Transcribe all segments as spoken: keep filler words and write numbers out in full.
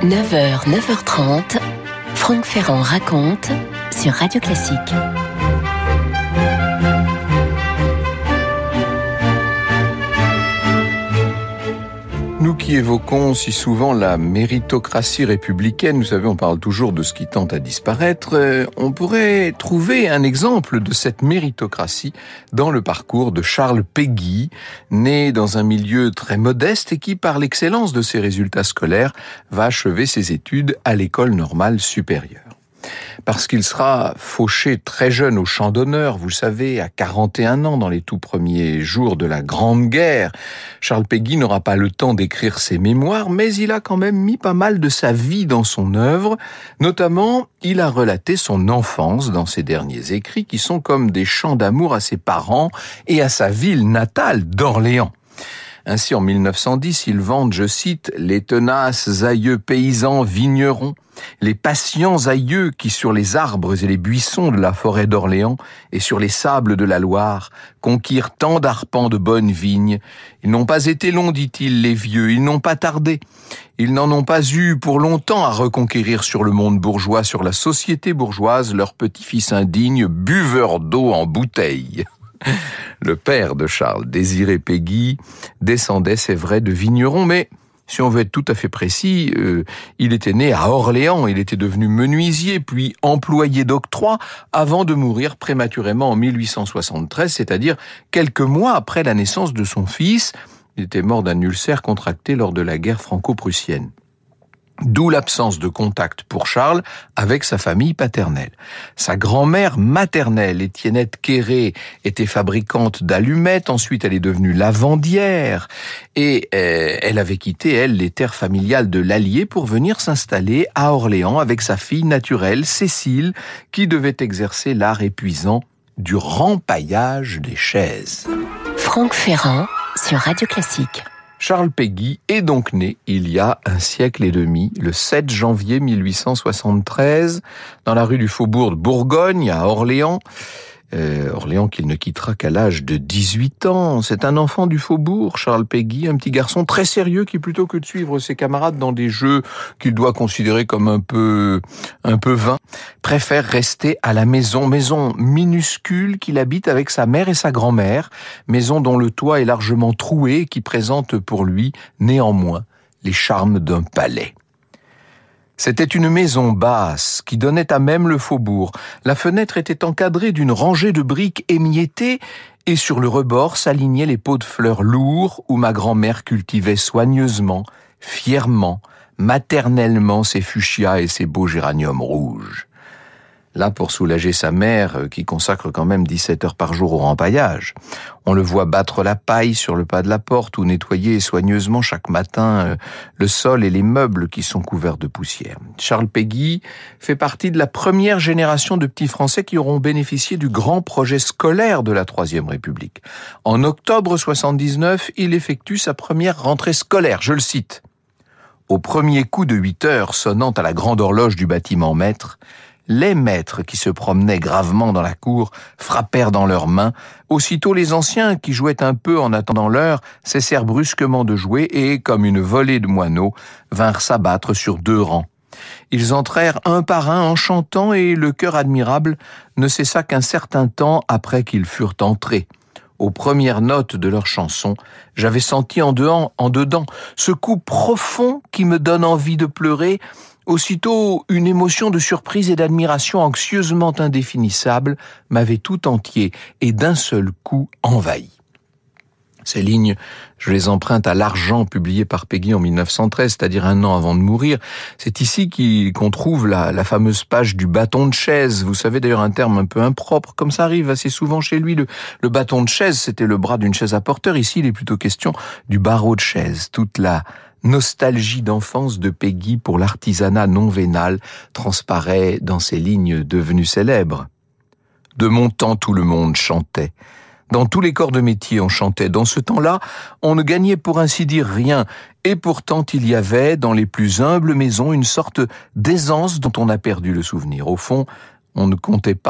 neuf heures, neuf heures trente, Franck Ferrand raconte sur Radio Classique. Nous qui évoquons si souvent la méritocratie républicaine, vous savez, on parle toujours de ce qui tend à disparaître, euh, on pourrait trouver un exemple de cette méritocratie dans le parcours de Charles Péguy, né dans un milieu très modeste et qui, par l'excellence de ses résultats scolaires, va achever ses études à l'École normale supérieure. Parce qu'il sera fauché très jeune au champ d'honneur, vous savez, à quarante et un ans, dans les tout premiers jours de la Grande Guerre. Charles Péguy n'aura pas le temps d'écrire ses mémoires, mais il a quand même mis pas mal de sa vie dans son œuvre. Notamment, il a relaté son enfance dans ses derniers écrits, qui sont comme des chants d'amour à ses parents et à sa ville natale d'Orléans. Ainsi, en mille neuf cent dix, il vante, je cite, « les tenaces aïeux paysans vignerons, les patients aïeux qui sur les arbres et les buissons de la forêt d'Orléans et sur les sables de la Loire conquirent tant d'arpents de bonnes vignes. Ils n'ont pas été longs, dit-il, les vieux, ils n'ont pas tardé. Ils n'en ont pas eu pour longtemps à reconquérir sur le monde bourgeois, sur la société bourgeoise, leur petit-fils indigne, buveur d'eau en bouteille. » Le père de Charles, Désiré Péguy, descendait, c'est vrai, de vignerons, mais si on veut être tout à fait précis, euh, il était né à Orléans, il était devenu menuisier, puis employé d'octroi, avant de mourir prématurément en mille huit cent soixante-treize, c'est-à-dire quelques mois après la naissance de son fils. Il était mort d'un ulcère contracté lors de la guerre franco-prussienne. D'où l'absence de contact pour Charles avec sa famille paternelle. Sa grand-mère maternelle, Étiennette Quéré, était fabricante d'allumettes, ensuite elle est devenue lavandière, et euh, elle avait quitté, elle, les terres familiales de l'Allier pour venir s'installer à Orléans avec sa fille naturelle, Cécile, qui devait exercer l'art épuisant du rempaillage des chaises. Franck Ferrand sur Radio Classique. Charles Péguy est donc né il y a un siècle et demi, le sept janvier mille huit cent soixante-treize, dans la rue du Faubourg de Bourgogne, à Orléans. Euh, Orléans qu'il ne quittera qu'à l'âge de dix-huit ans. C'est un enfant du Faubourg, Charles Péguy, un petit garçon très sérieux qui, plutôt que de suivre ses camarades dans des jeux qu'il doit considérer comme un peu, un peu vains, préfère rester à la maison, maison minuscule qu'il habite avec sa mère et sa grand-mère, maison dont le toit est largement troué et qui présente pour lui, néanmoins, les charmes d'un palais. C'était une maison basse qui donnait à même le faubourg. La fenêtre était encadrée d'une rangée de briques émiettées et sur le rebord s'alignaient les pots de fleurs lourds où ma grand-mère cultivait soigneusement, fièrement, maternellement ses fuchsias et ses beaux géraniums rouges. Là, pour soulager sa mère, qui consacre quand même dix-sept heures par jour au rempaillage. On le voit battre la paille sur le pas de la porte ou nettoyer soigneusement chaque matin le sol et les meubles qui sont couverts de poussière. Charles Péguy fait partie de la première génération de petits Français qui auront bénéficié du grand projet scolaire de la Troisième République. En octobre soixante-dix-neuf, il effectue sa première rentrée scolaire, je le cite. Au premier coup de huit heures sonnant à la grande horloge du bâtiment maître, les maîtres qui se promenaient gravement dans la cour frappèrent dans leurs mains. Aussitôt les anciens, qui jouaient un peu en attendant l'heure, cessèrent brusquement de jouer et, comme une volée de moineaux, vinrent s'abattre sur deux rangs. Ils entrèrent un par un en chantant et le chœur admirable ne cessa qu'un certain temps après qu'ils furent entrés. Aux premières notes de leur chanson, j'avais senti en dedans, en dedans ce coup profond qui me donne envie de pleurer. Aussitôt, une émotion de surprise et d'admiration anxieusement indéfinissable m'avait tout entier et d'un seul coup envahi. Ces lignes, je les emprunte à l'Argent publié par Péguy en mille neuf cent treize, c'est-à-dire un an avant de mourir. C'est ici qu'on trouve la, la fameuse page du bâton de chaise. Vous savez d'ailleurs un terme un peu impropre, comme ça arrive assez souvent chez lui. Le, le bâton de chaise, c'était le bras d'une chaise à porteur. Ici, il est plutôt question du barreau de chaise. Toute la nostalgie d'enfance de Péguy pour l'artisanat non vénal transparaît dans ces lignes devenues célèbres. De mon temps, tout le monde chantait. Dans tous les corps de métier, on chantait. Dans ce temps-là, on ne gagnait pour ainsi dire rien. Et pourtant, il y avait, dans les plus humbles maisons, une sorte d'aisance dont on a perdu le souvenir. Au fond, on ne comptait pas.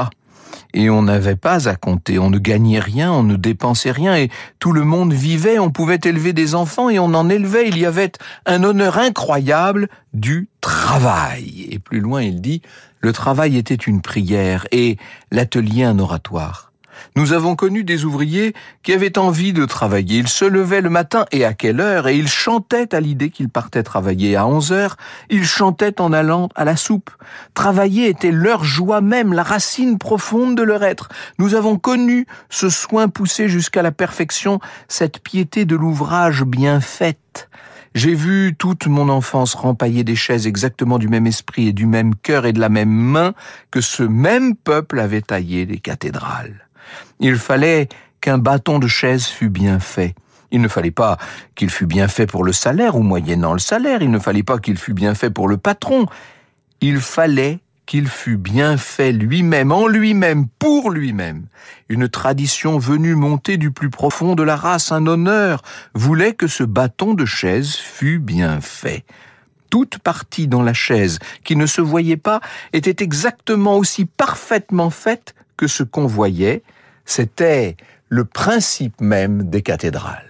et on n'avait pas à compter, on ne gagnait rien, on ne dépensait rien et tout le monde vivait, on pouvait élever des enfants et on en élevait. Il y avait un honneur incroyable du travail. Et plus loin, il dit, le travail était une prière et l'atelier un oratoire. Nous avons connu des ouvriers qui avaient envie de travailler. Ils se levaient le matin et à quelle heure? Et ils chantaient à l'idée qu'ils partaient travailler. À onze heures, ils chantaient en allant à la soupe. Travailler était leur joie même, la racine profonde de leur être. Nous avons connu ce soin poussé jusqu'à la perfection, cette piété de l'ouvrage bien faite. J'ai vu toute mon enfance rempailler des chaises exactement du même esprit et du même cœur et de la même main que ce même peuple avait taillé les cathédrales. Il fallait qu'un bâton de chaise fût bien fait. Il ne fallait pas qu'il fût bien fait pour le salaire ou moyennant le salaire. Il ne fallait pas qu'il fût bien fait pour le patron. Il fallait qu'il fût bien fait lui-même, en lui-même, pour lui-même. Une tradition venue monter du plus profond de la race, un honneur, voulait que ce bâton de chaise fût bien fait. Toute partie dans la chaise qui ne se voyait pas était exactement aussi parfaitement faite que ce qu'on voyait. C'était le principe même des cathédrales.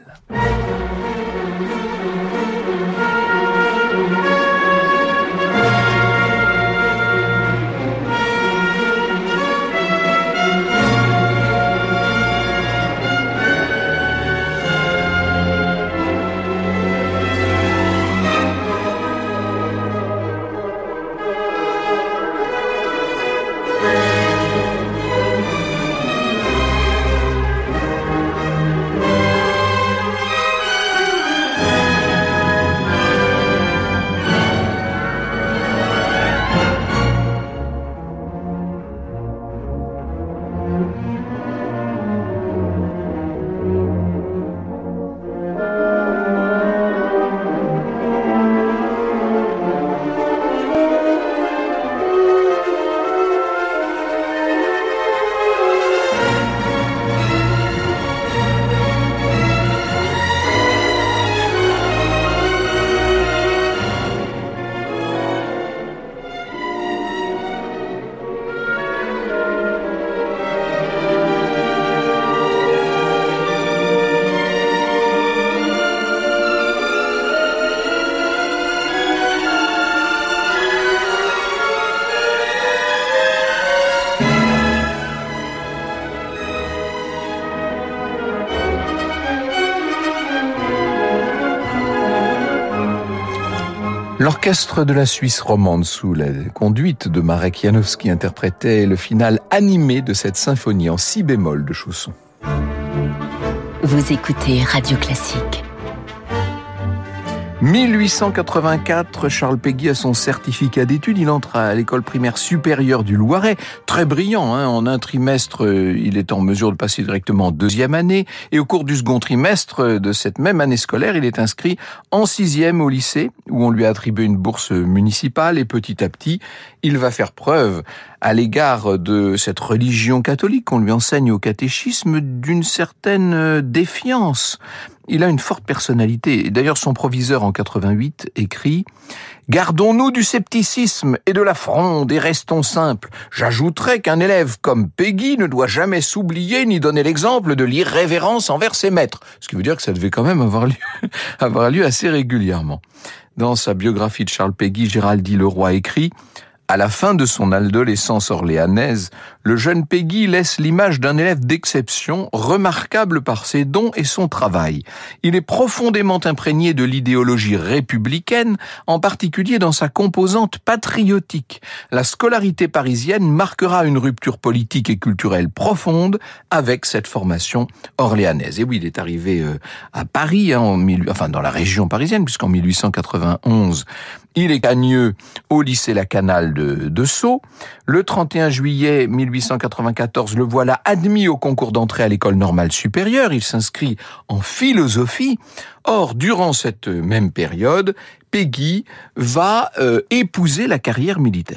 L'orchestre de la Suisse romande, sous la conduite de Marek Janowski, interprétait le final animé de cette symphonie en si bémol de Chausson. Vous écoutez Radio Classique. mille huit cent quatre-vingt-quatre, Charles Péguy a son certificat d'études. Il entre à l'école primaire supérieure du Loiret. Très brillant, hein. En un trimestre, il est en mesure de passer directement en deuxième année. Et au cours du second trimestre de cette même année scolaire, il est inscrit en sixième au lycée, où on lui a attribué une bourse municipale. Et petit à petit, il va faire preuve à l'égard de cette religion catholique qu'on lui enseigne au catéchisme d'une certaine défiance. Il a une forte personnalité. D'ailleurs, son proviseur en quatre-vingt-huit écrit « Gardons-nous du scepticisme et de la fronde et restons simples. J'ajouterai qu'un élève comme Péguy ne doit jamais s'oublier ni donner l'exemple de l'irrévérence envers ses maîtres. » Ce qui veut dire que ça devait quand même avoir lieu, avoir lieu assez régulièrement. Dans sa biographie de Charles Péguy, Géraldine Leroy écrit « À la fin de son adolescence orléanaise, le jeune Péguy laisse l'image d'un élève d'exception, remarquable par ses dons et son travail. Il est profondément imprégné de l'idéologie républicaine, en particulier dans sa composante patriotique. La scolarité parisienne marquera une rupture politique et culturelle profonde avec cette formation orléanaise. Et oui, il est arrivé à Paris, hein, en mille, enfin dans la région parisienne, puisqu'en mille huit cent quatre-vingt-onze, il est cagneux au lycée La Canale de, de Sceaux. Le trente et un juillet mille huit cent quatre-vingt-quatorze, le voilà admis au concours d'entrée à l'école normale supérieure. Il s'inscrit en philosophie. Or, durant cette même période, Péguy va euh, épouser la carrière militaire.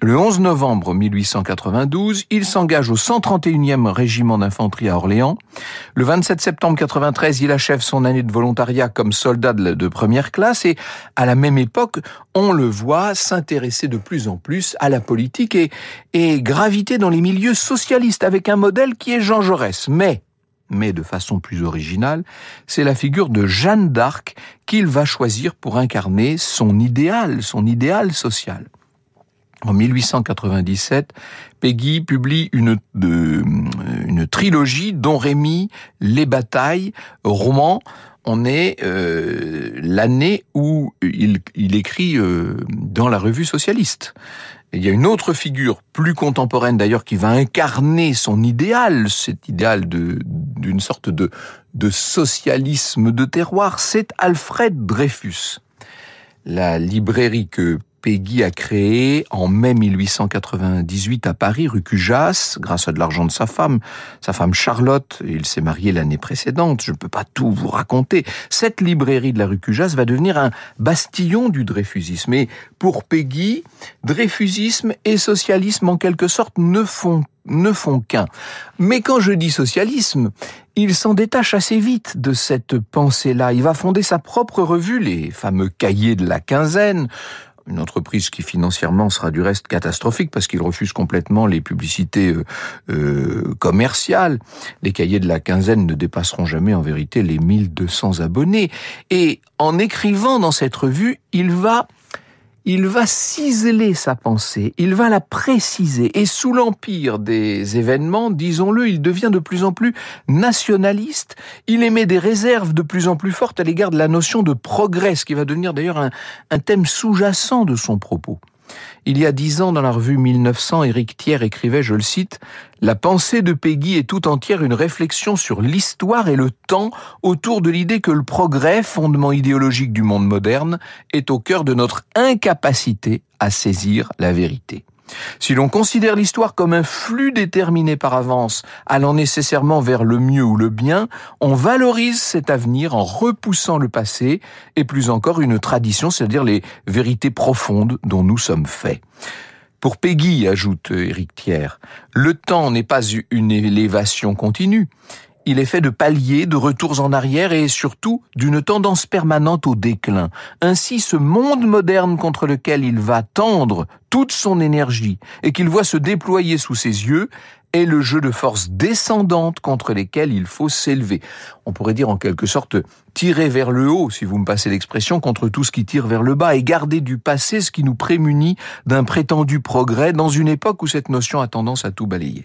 Le onze novembre mille huit cent quatre-vingt-douze, il s'engage au cent trente et unième régiment d'infanterie à Orléans. Le vingt-sept septembre quatre-vingt-treize, il achève son année de volontariat comme soldat de, de première classe et à la même époque, on le voit s'intéresser de plus en plus à la politique et, et graviter dans les milieux socialistes avec un modèle qui est Jean Jaurès. Mais, mais de façon plus originale, c'est la figure de Jeanne d'Arc qu'il va choisir pour incarner son idéal, son idéal social. En mille huit cent quatre-vingt-dix-sept, Péguy publie une, de, une trilogie, Don Rémy, Les Batailles, roman. On est euh, l'année où il, il écrit euh, dans la revue socialiste. Et il y a une autre figure plus contemporaine d'ailleurs qui va incarner son idéal, cet idéal de, d'une sorte de, de socialisme de terroir, c'est Alfred Dreyfus. La librairie que Péguy a créé en mai mille huit cent quatre-vingt-dix-huit à Paris, rue Cujas, grâce à de l'argent de sa femme, sa femme Charlotte. Il s'est marié l'année précédente, je ne peux pas tout vous raconter. Cette librairie de la rue Cujas va devenir un bastillon du dreyfusisme. Et pour Péguy, dreyfusisme et socialisme en quelque sorte ne font ne font qu'un. Mais quand je dis socialisme, il s'en détache assez vite de cette pensée-là. Il va fonder sa propre revue, les fameux cahiers de la quinzaine, une entreprise qui financièrement sera du reste catastrophique parce qu'il refuse complètement les publicités euh, euh, commerciales. Les cahiers de la quinzaine ne dépasseront jamais en vérité les mille deux cents abonnés. Et en écrivant dans cette revue, il va... Il va ciseler sa pensée, il va la préciser, et sous l'empire des événements, disons-le, il devient de plus en plus nationaliste, il émet des réserves de plus en plus fortes à l'égard de la notion de progrès, ce qui va devenir d'ailleurs un, un thème sous-jacent de son propos. Il y a dix ans, dans la revue mille neuf cents, Éric Thiers écrivait, je le cite, « La pensée de Péguy est tout entière une réflexion sur l'histoire et le temps autour de l'idée que le progrès, fondement idéologique du monde moderne, est au cœur de notre incapacité à saisir la vérité. » Si l'on considère l'histoire comme un flux déterminé par avance, allant nécessairement vers le mieux ou le bien, on valorise cet avenir en repoussant le passé et plus encore une tradition, c'est-à-dire les vérités profondes dont nous sommes faits. Pour Péguy, ajoute Éric Thiers, le temps n'est pas une élévation continue. Il est fait de paliers, de retours en arrière et surtout d'une tendance permanente au déclin. Ainsi, ce monde moderne contre lequel il va tendre toute son énergie et qu'il voit se déployer sous ses yeux est le jeu de forces descendantes contre lesquelles il faut s'élever. On pourrait dire en quelque sorte tirer vers le haut, si vous me passez l'expression, contre tout ce qui tire vers le bas et garder du passé ce qui nous prémunit d'un prétendu progrès dans une époque où cette notion a tendance à tout balayer.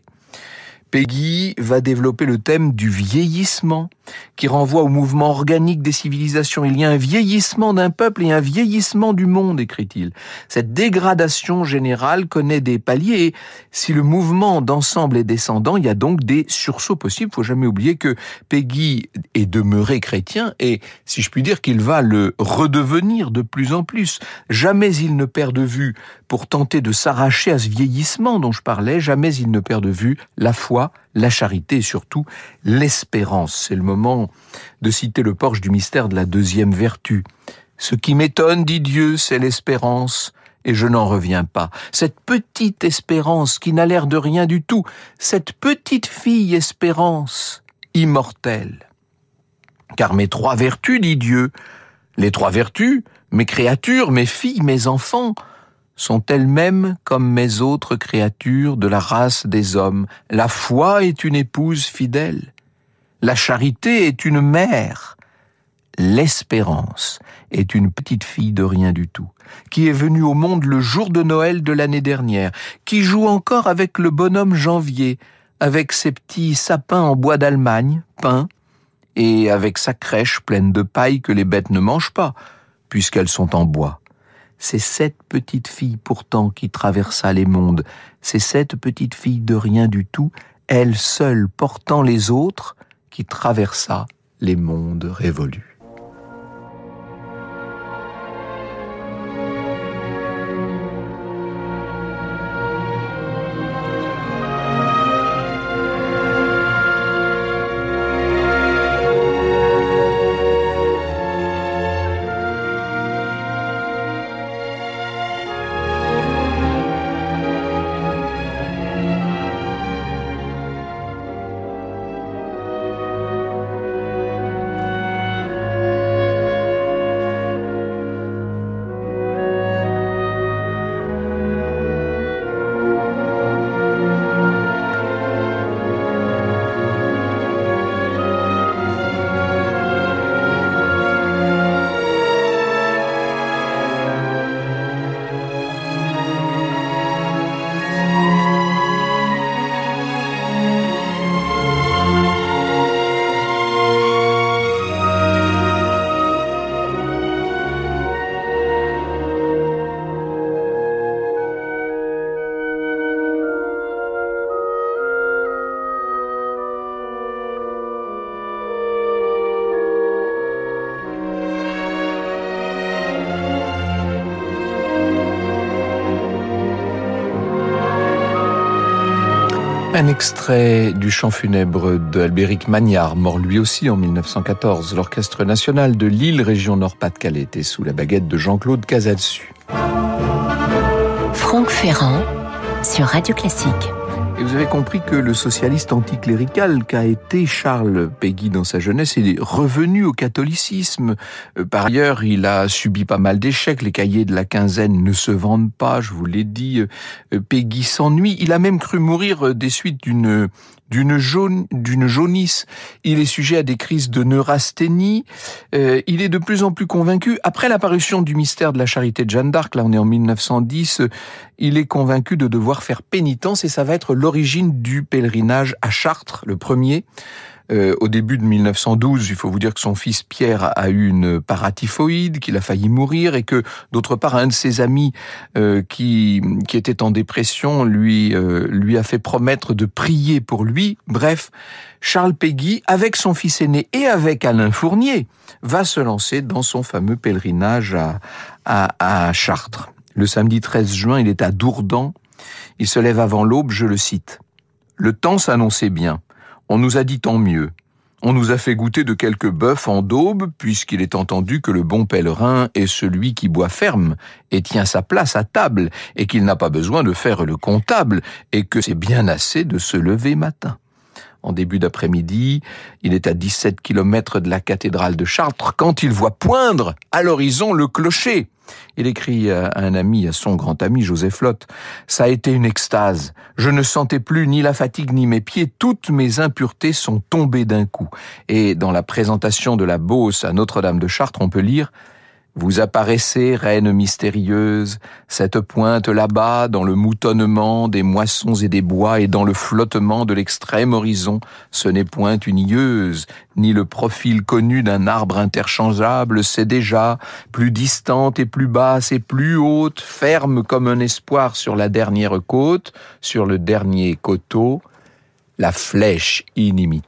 Péguy va développer le thème du vieillissement, qui renvoie au mouvement organique des civilisations. Il y a un vieillissement d'un peuple et un vieillissement du monde, écrit-il. Cette dégradation générale connaît des paliers, et si le mouvement d'ensemble est descendant, il y a donc des sursauts possibles. Il faut jamais oublier que Péguy est demeuré chrétien, et si je puis dire qu'il va le redevenir de plus en plus. Jamais il ne perd de vue, pour tenter de s'arracher à ce vieillissement dont je parlais, jamais il ne perd de vue la foi, la charité et surtout l'espérance. C'est le moment de citer le porche du mystère de la deuxième vertu. Ce qui m'étonne, dit Dieu, c'est l'espérance, et je n'en reviens pas. Cette petite espérance qui n'a l'air de rien du tout, cette petite fille espérance, immortelle. Car mes trois vertus, dit Dieu, les trois vertus, mes créatures, mes filles, mes enfants, sont elles-mêmes comme mes autres créatures de la race des hommes. La foi est une épouse fidèle. La charité est une mère. L'espérance est une petite fille de rien du tout, qui est venue au monde le jour de Noël de l'année dernière, qui joue encore avec le bonhomme Janvier, avec ses petits sapins en bois d'Allemagne, peints, et avec sa crèche pleine de paille que les bêtes ne mangent pas, puisqu'elles sont en bois. C'est cette petite fille pourtant qui traversa les mondes, c'est cette petite fille de rien du tout, elle seule portant les autres, qui traversa les mondes révolus. Un extrait du chant funèbre d'Albéric Magnard, mort lui aussi en mille neuf cent quatorze. L'Orchestre national de Lille, région Nord-Pas-de-Calais, était sous la baguette de Jean-Claude Casadesus. Franck Ferrand sur Radio Classique. Et vous avez compris que le socialiste anticlérical qu'a été Charles Péguy dans sa jeunesse est revenu au catholicisme. Par ailleurs, il a subi pas mal d'échecs. Les cahiers de la quinzaine ne se vendent pas, je vous l'ai dit. Péguy s'ennuie. Il a même cru mourir des suites d'une d'une jaune, d'une jaunisse. Il est sujet à des crises de neurasthénie. Euh, il est de plus en plus convaincu. Après l'apparition du mystère de la charité de Jeanne d'Arc, là on est en mille neuf cent dix, il est convaincu de devoir faire pénitence et ça va être l'origine du pèlerinage à Chartres, le premier. Euh, au début de mille neuf cent douze, il faut vous dire que son fils Pierre a eu une paratyphoïde, qu'il a failli mourir et que, d'autre part, un de ses amis euh, qui qui était en dépression lui euh, lui a fait promettre de prier pour lui. Bref, Charles Péguy, avec son fils aîné et avec Alain Fournier, va se lancer dans son fameux pèlerinage à, à, à Chartres. Le samedi treize juin, il est à Dourdan. Il se lève avant l'aube, je le cite. « Le temps s'annonçait bien. On nous a dit tant mieux. On nous a fait goûter de quelques bœufs en daube, puisqu'il est entendu que le bon pèlerin est celui qui boit ferme et tient sa place à table, et qu'il n'a pas besoin de faire le comptable, et que c'est bien assez de se lever matin. » En début d'après-midi, il est à dix-sept kilomètres de la cathédrale de Chartres quand il voit poindre à l'horizon le clocher. Il écrit à un ami, à son grand ami Joseph Lotte, « Ça a été une extase. Je ne sentais plus ni la fatigue ni mes pieds. Toutes mes impuretés sont tombées d'un coup. » Et dans la présentation de la Beauce à Notre-Dame de Chartres, on peut lire « Vous apparaissez, reine mystérieuse, cette pointe là-bas, dans le moutonnement des moissons et des bois et dans le flottement de l'extrême horizon, ce n'est point une ieuse, ni le profil connu d'un arbre interchangeable, c'est déjà plus distante et plus basse et plus haute, ferme comme un espoir sur la dernière côte, sur le dernier coteau, la flèche inimitable. »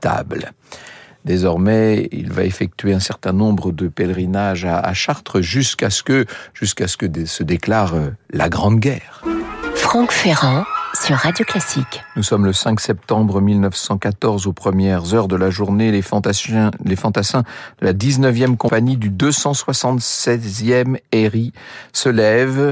Désormais, il va effectuer un certain nombre de pèlerinages à, à Chartres jusqu'à ce que, jusqu'à ce que se déclare euh, la Grande Guerre. Franck Ferrand sur Radio Classique. Nous sommes le cinq septembre mille neuf cent quatorze, aux premières heures de la journée. Les fantassins, les fantassins de la dix-neuvième compagnie du deux cent soixante-seizième R I se lèvent.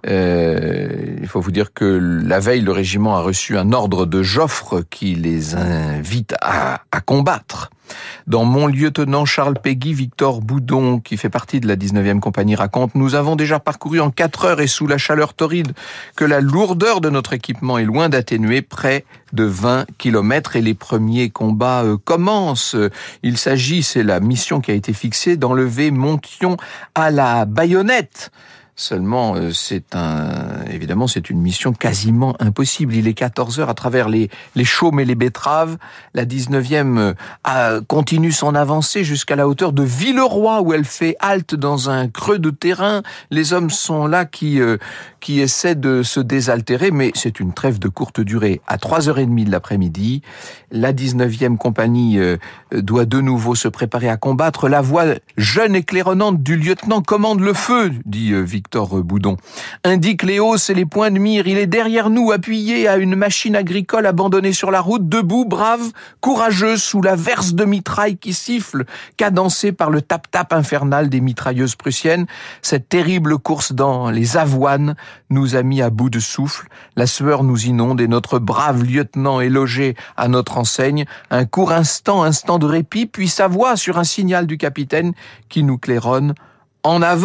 Euh, il faut vous dire que la veille, le régiment a reçu un ordre de Joffre qui les invite à, à combattre. Dans Mon lieutenant Charles Péguy, Victor Boudon, qui fait partie de la dix-neuvième compagnie, raconte « Nous avons déjà parcouru en quatre heures et sous la chaleur torride que la lourdeur de notre équipement est loin d'atténuer, près de vingt kilomètres et les premiers combats euh, commencent. Il s'agit, c'est la mission qui a été fixée, d'enlever Monthyon à la baïonnette. » Seulement, c'est un, évidemment, c'est une mission quasiment impossible. Il est quatorze heures à travers les, les chaumes et les betteraves. La dix-neuvième a, continue son avancée jusqu'à la hauteur de Villeroy où elle fait halte dans un creux de terrain. Les hommes sont là qui, euh, qui essaient de se désaltérer, mais c'est une trêve de courte durée. À trois heures trente de l'après-midi, la dix-neuvième compagnie euh, doit de nouveau se préparer à combattre. La voix jeune et claironnante du lieutenant commande le feu, dit euh, Victor Boudon. Indique les hausses et les points de mire. Il est derrière nous, appuyé à une machine agricole abandonnée sur la route, debout, brave, courageux, sous la verse de mitraille qui siffle, cadencée par le tap-tap infernal des mitrailleuses prussiennes. Cette terrible course dans les avoines nous a mis à bout de souffle. La sueur nous inonde et notre brave lieutenant est logé à notre enseigne. Un court instant, instant de répit, puis sa voix sur un signal du capitaine qui nous claironne « En avant !»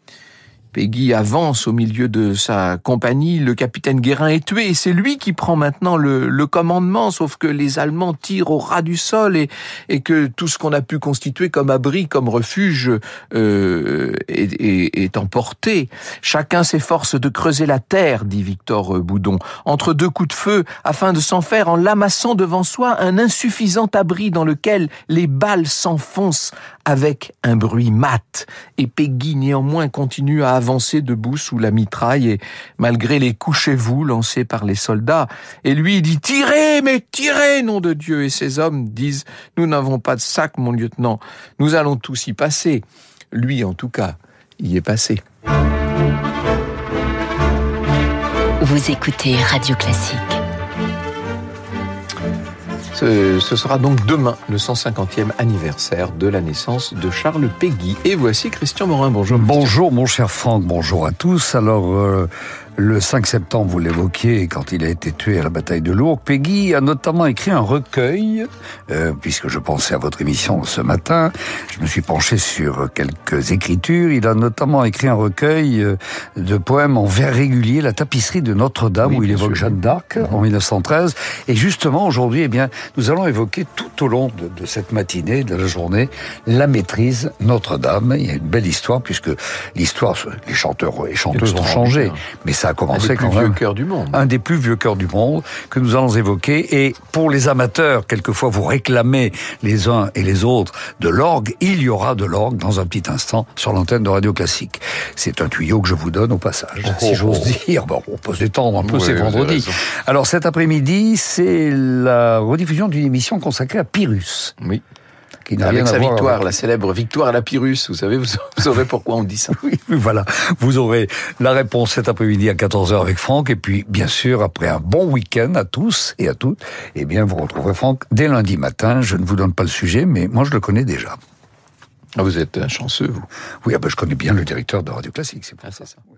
Péguy avance au milieu de sa compagnie, le capitaine Guérin est tué et c'est lui qui prend maintenant le, le commandement, sauf que les Allemands tirent au ras du sol et, et que tout ce qu'on a pu constituer comme abri, comme refuge euh, est, est, est emporté. Chacun s'efforce de creuser la terre, dit Victor Boudon, entre deux coups de feu, afin de s'en faire, en l'amassant devant soi, un insuffisant abri dans lequel les balles s'enfoncent avec un bruit mat. Et Péguy néanmoins continue à avancer debout sous la mitraille et malgré les couchez-vous lancés par les soldats. Et lui il dit « Tirez, mais tirez, nom de Dieu !» Et ces hommes disent « Nous n'avons pas de sac, mon lieutenant. Nous allons tous y passer. » Lui, en tout cas, y est passé. Vous écoutez Radio Classique. Ce, ce sera donc demain le cent cinquantième anniversaire de la naissance de Charles Péguy. Et voici Christian Morin. Bonjour. Christian. Bonjour mon cher Franck, bonjour à tous. Alors, euh, le cinq septembre, vous l'évoquiez, quand il a été tué à la bataille de Lourdes, Péguy a notamment écrit un recueil, euh, puisque je pensais à votre émission ce matin, je me suis penché sur quelques écritures. Il a notamment écrit un recueil de poèmes en vers régulier, La tapisserie de Notre-Dame, oui, où il évoque sûr. Jeanne d'Arc, mmh. en mille neuf cent treize. Et justement, aujourd'hui, eh bien, nous allons évoquer tout au long de, de cette matinée, de la journée, la maîtrise Notre-Dame. Il y a une belle histoire, puisque l'histoire, les chanteurs et chanteuses ont changé, mais ça a commencé quand même. Un des plus vieux chœurs du monde. Un des plus vieux chœurs du monde que nous allons évoquer. Et pour les amateurs, quelquefois vous réclamez les uns et les autres de l'orgue, il y aura de l'orgue dans un petit instant sur l'antenne de Radio Classique. C'est un tuyau que je vous donne au passage, oh, si j'ose oh. dire. Bon, on peut se détendre un peu, oui, c'est vendredi. Alors cet après-midi, c'est la rediffusion d'une émission consacrée à Pyrrhus. Oui. Avec sa victoire, avec... la célèbre victoire à la Pyrrhus. Vous savez, vous saurez pourquoi on dit ça. Oui, voilà. Vous aurez la réponse cet après-midi à quatorze heures avec Franck. Et puis, bien sûr, après un bon week-end à tous et à toutes, eh bien, vous retrouverez Franck dès lundi matin. Je ne vous donne pas le sujet, mais moi, je le connais déjà. Ah, vous êtes un chanceux, vous. Oui, ah ben, je connais bien le directeur de Radio Classique, c'est pour ah, ça. ça.